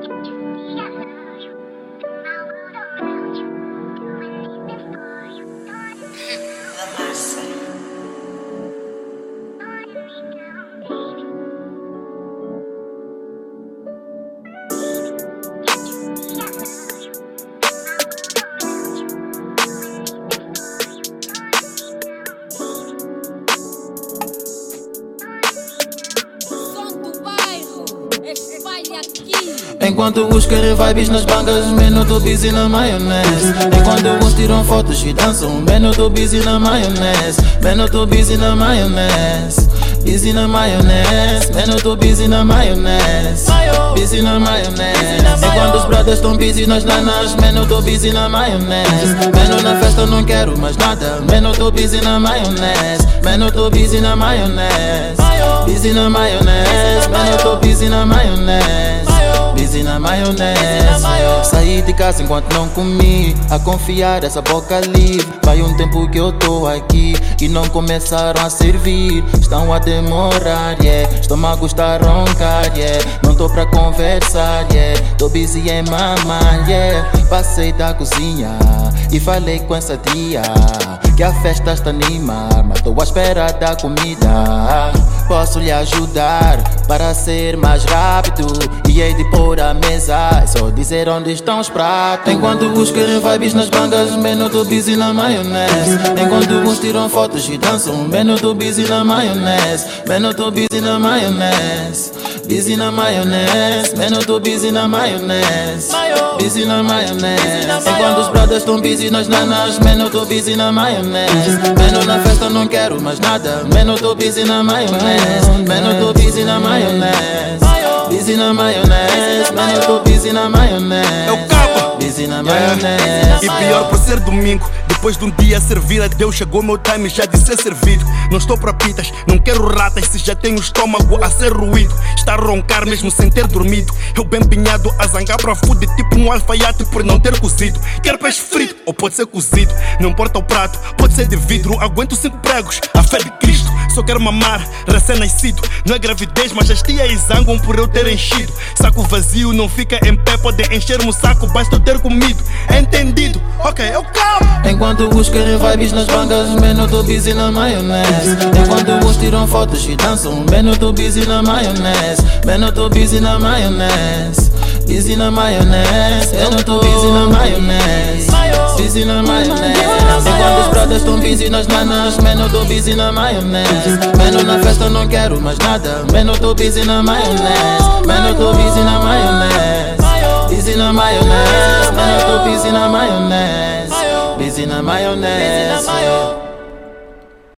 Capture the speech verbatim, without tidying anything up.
Enquanto uns querem vibes nas bangas, mano, tô busy na maionese. Enquanto uns tiram fotos e dançam, mano, tô busy na maionese. Mano, tô busy na maionese. Busy na maionese, mano, tô busy na maionese. Busy na maionese. Enquanto os brothers tão busy nas nanas, mano, tô busy na maionese. Mano, na festa não quero mais nada, mano, tô busy na maionese. Mano, tô busy na maionese. Busy na maionese, mano, tô busy na maionese. Busy na maionese. Saí de casa enquanto não comi, a confiar essa boca livre. Vai um tempo que eu tô aqui e não começaram a servir. Estão a demorar, yeah. Estômago está a roncar, yeah. Não tô pra conversar, yeah. Tô busy em mamar, yeah. Passei da cozinha e falei com essa tia que a festa está a animar, mas tô à espera da comida. Posso lhe ajudar para ser mais rápido e hei de pôr a mesa, é só dizer onde estão os pratos. Enquanto uns querem vibes nas bangas, mano, tô busy na maionese. Enquanto uns tiram fotos e dançam, mano, tô busy na maionese. Mano, tô busy na maionese. Busy na maionese, mano, tô busy na maionese. Busy na maionese. Enquanto os brothers tão busy nas nanas, mano, tô busy na maionese. Mano, na festa não quero mais nada, mano, tô busy na maionese. Mano, tô busy na maionese. Busy na maionese, mano, tô busy na maionese. É o cabo. Busy na maionese. E pior por ser domingo, depois de um dia servir a Deus, chegou meu time já de ser servido. Não estou pra pitas, não quero ratas se já tenho o estômago a ser ruído. Está a roncar mesmo sem ter dormido. Eu bem pinhado a zangar pra food tipo um alfaiate por não ter cozido. Quero peixe frito ou pode ser cozido, não importa o prato, pode ser de vidro. Aguento cinco pregos, a fé de Cristo. Só quero mamar, recém-nascido. Não é gravidez, mas as tias zangam por eu ter enchido. Saco vazio não fica em pé, pode encher-me um saco, basta eu ter comido. Entendido? Ok, eu calmo. Enquanto uns querem vibes nas bangas, mano, tô busy na maionese. Enquanto uns tiram fotos e dançam, mano, tô busy na maionese. Mano, tô busy na maionese. Busy na maionese, eu não tô busy na maionese. Busy na maionese. Enquanto os brothers tão busy nas nanas, mano, tô busy na maionese. Mano, na festa não quero mais nada, mano, tô busy na maionese. Mano, tô busy na maionese. Busy na maionese, mano, tô busy na maionese. Busy na maionese.